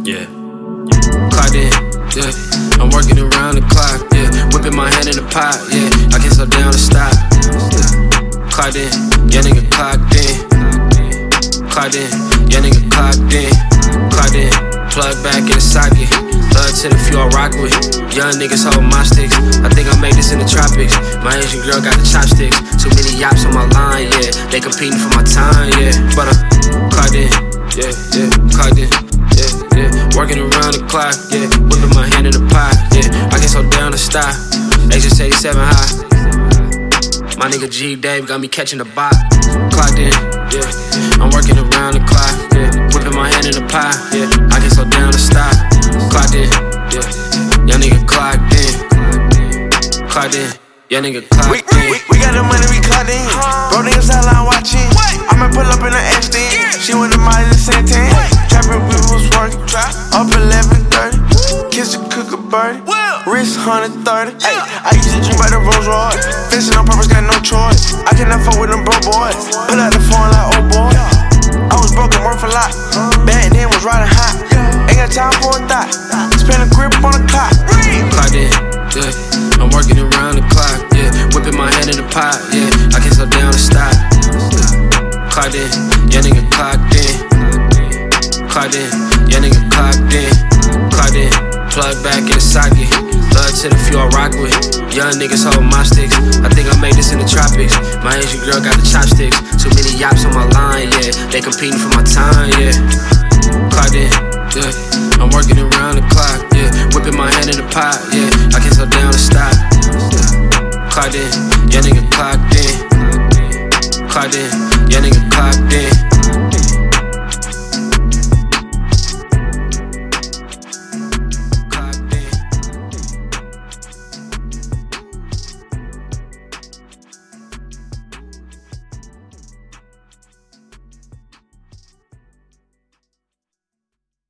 Yeah. Clocked in, yeah. I'm working around the clock, yeah. Whipping my hand in the pot, yeah. I can't slow down or stop. Yeah. Clocked in, yeah, nigga clocked in. Clocked in, yeah, nigga clocked in. Clocked in, plug back in the socket. Love to the few I rock with. Young niggas hold my sticks. I think I made this in the tropics. My Asian girl got the chopsticks. Too many yaps on my line, yeah. They competing for my time, yeah. But I'm clocked in, yeah, yeah. Clocked in, yeah, yeah. Working around the clock, yeah. Whipping my hand in the pot, yeah. I can't slow down or stop. Exit 87 high. My nigga G Dave got me catching the bot. Clocked in, yeah. I'm working around the clock, yeah. Whipping my hand in the pot, yeah. I can't slow down or stop. Clocked in, yeah. Young nigga clocked in. Clocked in, young nigga clocked in. We got the money, we clocked in. Bro, niggas sideline watching. I'ma pull up in the X10. She went to Molly to Santan. Trapping, we was working. Up 11:30. Kiss the cook a birdie. Wrist 130. Ay, I used to dream about the Rolls Royce. Fishing on purpose, got no choice. I cannot fuck with them bro boys. Pull out the phone like, oh boy. I was broke and worth a lot. Back then was riding hot. Ain't got time for a thought. Spin a grip on the clock. Clocked in, yeah. I'm working around the clock, yeah. Whipping my hand in the pot, yeah. I can't slow down or stop. Clocked in, yeah, nigga clocked in. Clocked in, yeah, nigga clocked in. Clocked in, plug back in the socket. Love to the few I rock with. Young niggas hold my sticks. I think I made this in the tropics. My Asian girl got the chopsticks. Too many yaps on my line, yeah. They competing for my time, yeah. Clocked in, yeah. I'm working around the clock, yeah. Whipping my hand in the pot, yeah. I can't slow down or stop. Clocked in, yeah, nigga clocked in. Clocked in, yeah, nigga clocked in.